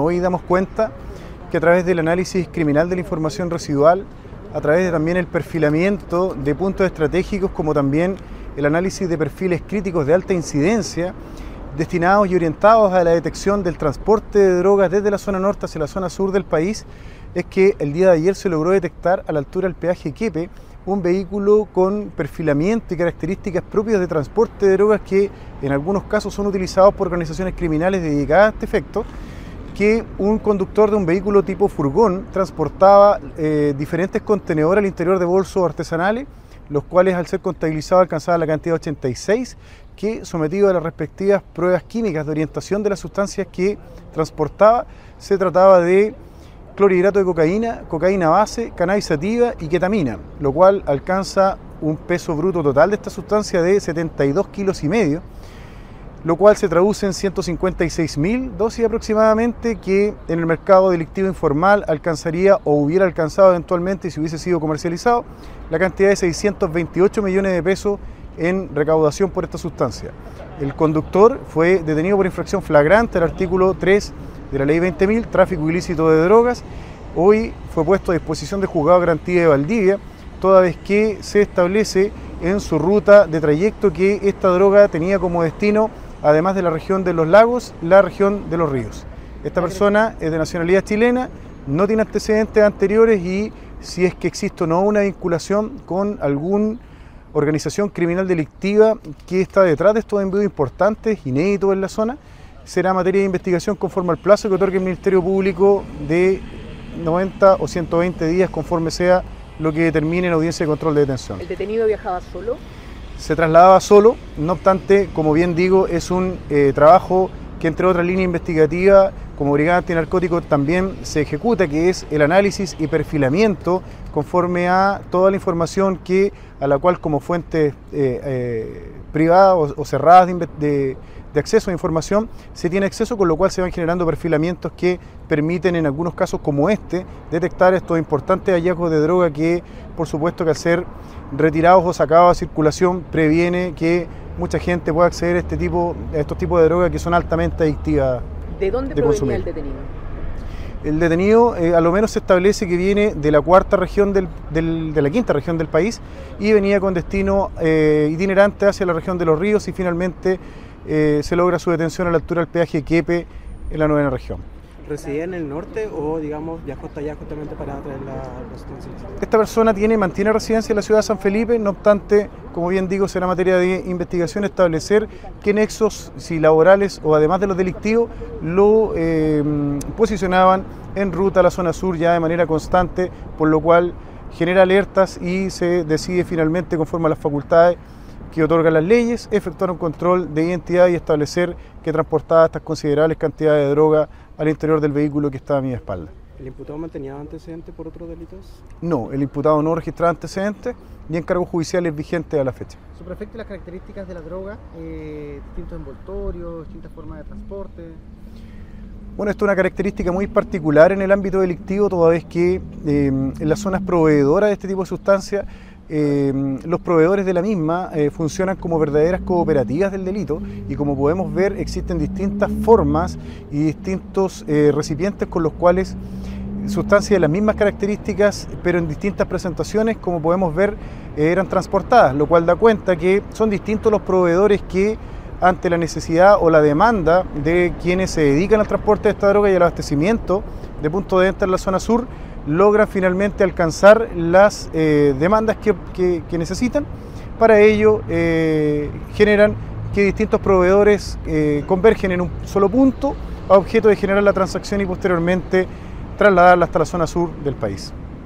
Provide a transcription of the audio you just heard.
hoy damos cuenta que a través del análisis criminal de la información residual, a través de también el perfilamiento de puntos estratégicos, como también el análisis de perfiles críticos de alta incidencia, destinados y orientados a la detección del transporte de drogas desde la zona norte hacia la zona sur del país, es que el día de ayer se logró detectar a la altura del peaje Quepe un vehículo con perfilamiento y características propias de transporte de drogas que en algunos casos son utilizados por organizaciones criminales dedicadas a este efecto, que un conductor de un vehículo tipo furgón transportaba diferentes contenedores al interior de bolsos artesanales, los cuales al ser contabilizados alcanzaban la cantidad de 86, que sometido a las respectivas pruebas químicas de orientación de las sustancias que transportaba, se trataba de clorhidrato de cocaína, cocaína base, cannabis sativa y ketamina, lo cual alcanza un peso bruto total de esta sustancia de 72,5 kilos, lo cual se traduce en 156.000 dosis aproximadamente, que en el mercado delictivo informal alcanzaría o hubiera alcanzado eventualmente, si hubiese sido comercializado, la cantidad de 628 millones de pesos en recaudación por esta sustancia. El conductor fue detenido por infracción flagrante al artículo 3 de la ley 20.000, tráfico ilícito de drogas. Hoy fue puesto a disposición del juzgado de garantía de Valdivia, toda vez que se establece en su ruta de trayecto que esta droga tenía como destino, además de la región de los lagos, la región de los ríos. Esta persona es de nacionalidad chilena, no tiene antecedentes anteriores y si es que existe o no una vinculación con alguna organización criminal delictiva que está detrás de estos envíos importantes, inéditos en la zona, será materia de investigación conforme al plazo que otorgue el Ministerio Público de 90 o 120 días, conforme sea lo que determine en audiencia de control de detención. ¿El detenido viajaba solo? Se trasladaba solo, no obstante, como bien digo, es un trabajo que entre otras líneas investigativas, como Brigada Antinarcóticos también se ejecuta, que es el análisis y perfilamiento conforme a toda la información a la cual como fuentes privadas o cerradas de acceso a información se tiene acceso, con lo cual se van generando perfilamientos que permiten en algunos casos como este detectar estos importantes hallazgos de droga que por supuesto que al ser retirados o sacados a circulación previene que mucha gente pueda acceder a estos tipos de drogas que son altamente adictivas. ¿De dónde provenía el detenido? El detenido a lo menos se establece que viene de la quinta región del país y venía con destino itinerante hacia la región de los ríos y finalmente se logra su detención a la altura del peaje Quepe en la 9ª región. ¿Residía en el norte o, digamos, viajó hasta allá justamente para traer la residencia? Esta persona mantiene residencia en la ciudad de San Felipe, no obstante, como bien digo, será materia de investigación establecer qué nexos, si laborales o además de los delictivos, lo posicionaban en ruta a la zona sur ya de manera constante, por lo cual genera alertas y se decide finalmente, conforme a las facultades que otorgan las leyes, efectuar un control de identidad y establecer que transportaba estas considerables cantidades de droga al interior del vehículo que estaba a mi espalda. ¿El imputado mantenía antecedentes por otros delitos? No, el imputado no registraba antecedentes ni encargos judiciales vigentes a la fecha. ¿Subprefecto, las características de la droga, distintos envoltorios, distintas formas de transporte? Bueno, esto es una característica muy particular en el ámbito delictivo, toda vez que en las zonas proveedoras de este tipo de sustancias, los proveedores de la misma funcionan como verdaderas cooperativas del delito y como podemos ver existen distintas formas y distintos recipientes con los cuales sustancias de las mismas características pero en distintas presentaciones, como podemos ver, eran transportadas, lo cual da cuenta que son distintos los proveedores que ante la necesidad o la demanda de quienes se dedican al transporte de esta droga y al abastecimiento de puntos de venta en la zona sur, logran finalmente alcanzar las demandas que necesitan. Para ello generan que distintos proveedores convergen en un solo punto a objeto de generar la transacción y posteriormente trasladarla hasta la zona sur del país.